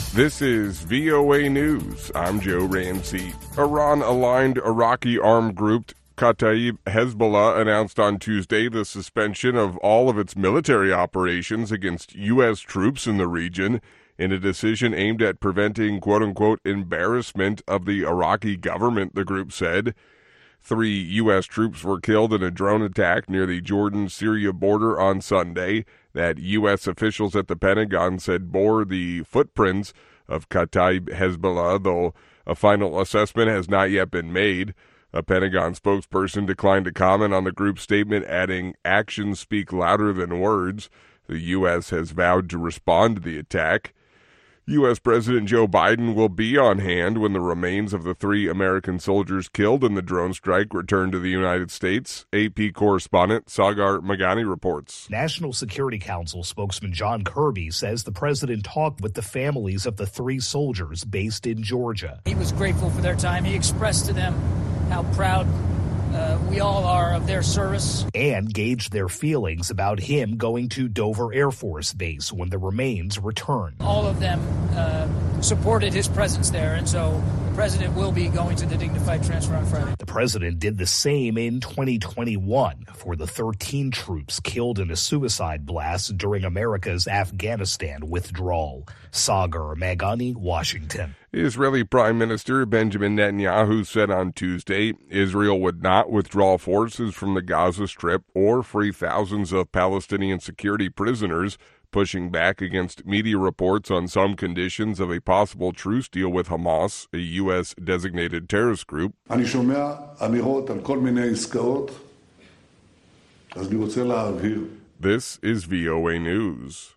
This is VOA News. I'm Joe Ramsey. Iran-aligned Iraqi armed group Kataib Hezbollah announced on Tuesday the suspension of all of its military operations against U.S. troops in the region in a decision aimed at preventing quote-unquote embarrassment of the Iraqi government, the group said. 3 U.S. troops were killed in a drone attack near the Jordan-Syria border on Sunday that U.S. officials at the Pentagon said bore the footprints of Kataib Hezbollah, though a final assessment has not yet been made. A Pentagon spokesperson declined to comment on the group's statement, adding, "Actions speak louder than words." The U.S. has vowed to respond to the attack. U.S. President Joe Biden will be on hand when the remains of the 3 American soldiers killed in the drone strike return to the United States. AP correspondent Sagar Magani reports. National Security Council spokesman John Kirby says the president talked with the families of the 3 soldiers based in Georgia. He was grateful for their time. He expressed to them how proud we all are of their service. And gauged their feelings about him going to Dover Air Force Base when the remains return. All of them supported his presence there, and so the president will be going to the dignified transfer on Friday. The president did the same in 2021 for the 13 troops killed in a suicide blast during America's Afghanistan withdrawal. Sagar Magani, Washington. Israeli Prime Minister Benjamin Netanyahu said on Tuesday Israel would not withdraw forces from the Gaza Strip or free thousands of Palestinian security prisoners, pushing back against media reports on some conditions of a possible truce deal with Hamas, a U.S.-designated terrorist group. אני שומע אמירות על כל מיני עסקאות, אז אני רוצה להבהיר. This is VOA News.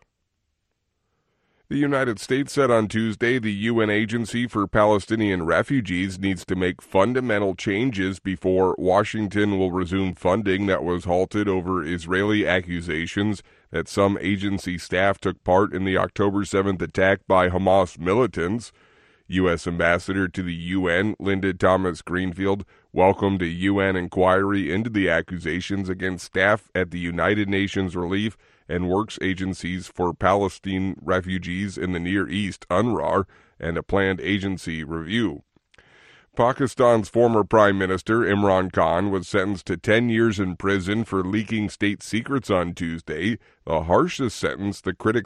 The United States said on Tuesday the UN Agency for Palestinian Refugees needs to make fundamental changes before Washington will resume funding that was halted over Israeli accusations that some agency staff took part in the October 7th attack by Hamas militants. U.S. Ambassador to the UN, Linda Thomas-Greenfield, welcomed a UN inquiry into the accusations against staff at the United Nations Relief and Works Agencies for Palestine Refugees in the Near East, UNRWA, and a planned agency review. Pakistan's former Prime Minister Imran Khan was sentenced to 10 years in prison for leaking state secrets on Tuesday, the harshest sentence the cricket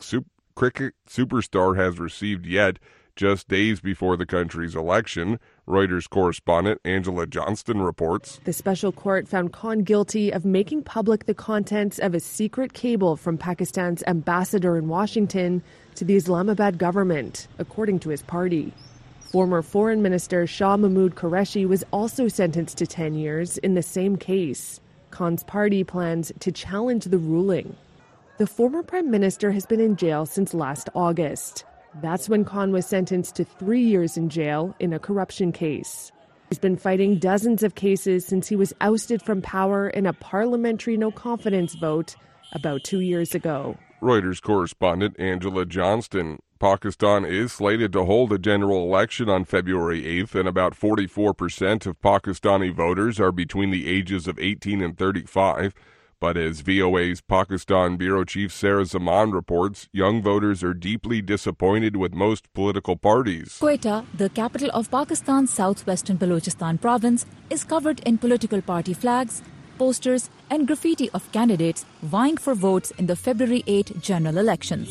superstar has received yet, just days before the country's election. Reuters correspondent Angela Johnston reports. The special court found Khan guilty of making public the contents of a secret cable from Pakistan's ambassador in Washington to the Islamabad government, according to his party. Former Foreign Minister Shah Mahmood Qureshi was also sentenced to 10 years in the same case. Khan's party plans to challenge the ruling. The former prime minister has been in jail since last August. That's when Khan was sentenced to 3 years in jail in a corruption case. He's been fighting dozens of cases since he was ousted from power in a parliamentary no-confidence vote about 2 years ago. Reuters correspondent Angela Johnston. Pakistan is slated to hold a general election on February 8th, and about 44% of Pakistani voters are between the ages of 18 and 35. But as VOA's Pakistan Bureau Chief Sarah Zaman reports, young voters are deeply disappointed with most political parties. Quetta, the capital of Pakistan's southwestern Balochistan province, is covered in political party flags, posters, and graffiti of candidates vying for votes in the February 8 general elections.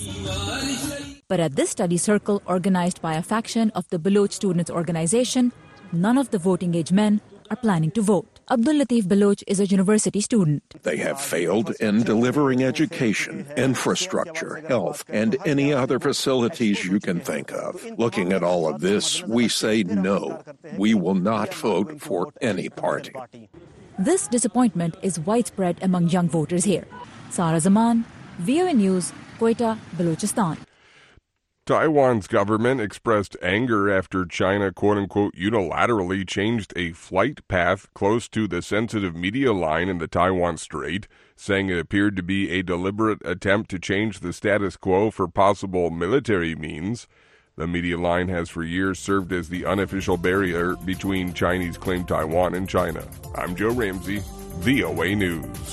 But at this study circle organized by a faction of the Baloch Students' Organization, none of the voting age men are planning to vote. Abdul Latif Baloch is a university student. They have failed in delivering education, infrastructure, health, and any other facilities you can think of. Looking at all of this, we say no. We will not vote for any party. This disappointment is widespread among young voters here. Sarah Zaman, VOA News, Quetta, Balochistan. Taiwan's government expressed anger after China, quote-unquote, unilaterally changed a flight path close to the sensitive media line in the Taiwan Strait, saying it appeared to be a deliberate attempt to change the status quo for possible military means. The media line has for years served as the unofficial barrier between Chinese-claimed Taiwan and China. I'm Joe Ramsey, VOA News.